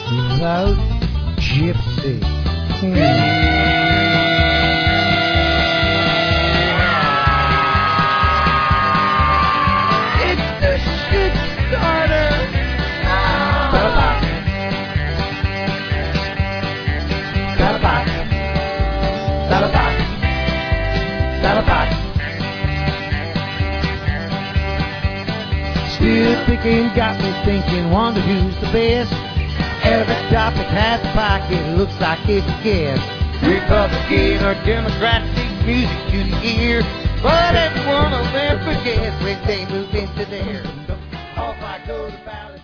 Loud Gypsy. It's the shit starter. Ba-da-ba. Ba-da-ba. Ba-da-ba. Ba-da-ba. Still thinking, got me thinking, wonder who's the best. Every topic has a pocket, looks like it's a guess. Republican or Democrat, seek music to the ear. But every one of them forgets when they move into there. Off I go to ballot.